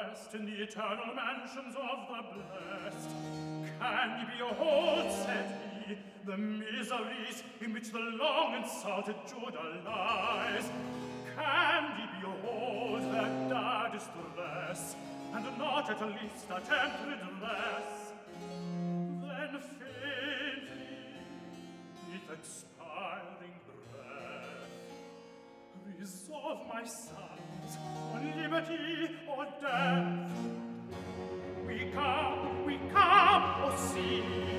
rest in the eternal mansions of the blessed. Can ye behold, said he, the miseries in which the long insulted Judah lies? Can ye behold their dire distress, and not at least attempt redress? Then faintly, with expiring breath, resolve my sons on liberty or death. We come, oh see,